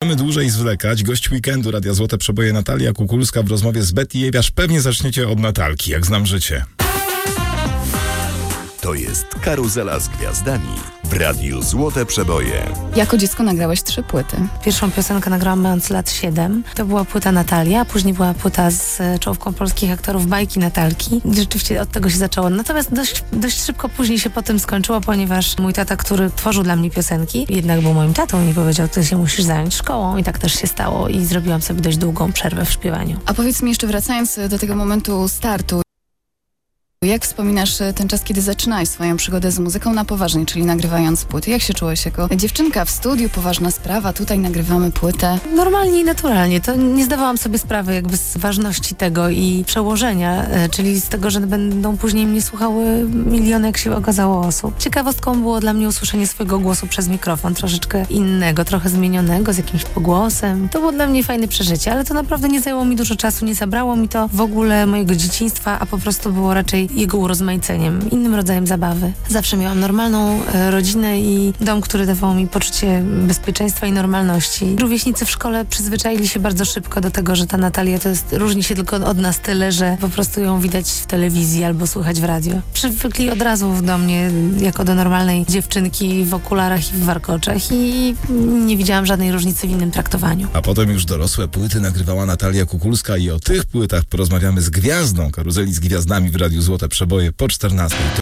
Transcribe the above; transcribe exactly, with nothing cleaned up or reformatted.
będziemy dłużej zwlekać. Gość weekendu Radia Złote Przeboje Natalia Kukulska w rozmowie z Betty Jebiasz. Pewnie zaczniecie od Natalki, jak znam życie. To jest Karuzela z Gwiazdami w Radiu Złote Przeboje. Jako dziecko nagrałeś trzy płyty. Pierwszą piosenkę nagrałam mając lat siedem. To była płyta Natalia, później była płyta z czołówką polskich aktorów Bajki Natalki. I rzeczywiście od tego się zaczęło. Natomiast dość, dość szybko później się po tym skończyło, ponieważ mój tata, który tworzył dla mnie piosenki, jednak był moim tatą i powiedział, ty się musisz zająć szkołą. I tak też się stało i zrobiłam sobie dość długą przerwę w śpiewaniu. A powiedz mi jeszcze, wracając do tego momentu startu, jak wspominasz ten czas, kiedy zaczynałeś swoją przygodę z muzyką na poważnie, czyli nagrywając płyty? Jak się czułeś jako dziewczynka w studiu, poważna sprawa, tutaj nagrywamy płytę? Normalnie i naturalnie. To nie zdawałam sobie sprawy jakby z ważności tego i przełożenia, e, czyli z tego, że będą później mnie słuchały miliony, jak się okazało, osób. Ciekawostką było dla mnie usłyszenie swojego głosu przez mikrofon, troszeczkę innego, trochę zmienionego, z jakimś pogłosem. To było dla mnie fajne przeżycie, ale to naprawdę nie zajęło mi dużo czasu, nie zabrało mi to w ogóle mojego dzieciństwa, a po prostu było raczej jego urozmaiceniem, innym rodzajem zabawy. Zawsze miałam normalną e, rodzinę i dom, który dawał mi poczucie bezpieczeństwa i normalności. Rówieśnicy w szkole przyzwyczaili się bardzo szybko do tego, że ta Natalia to jest, różni się tylko od nas tyle, że po prostu ją widać w telewizji albo słychać w radio. Przywykli od razu do mnie jako do normalnej dziewczynki w okularach i w warkoczach i nie widziałam żadnej różnicy w innym traktowaniu. A potem już dorosłe płyty nagrywała Natalia Kukulska i o tych płytach porozmawiamy z gwiazdą Karuzeli z Gwiazdami w Radiu Złote Przeboje po czternastej.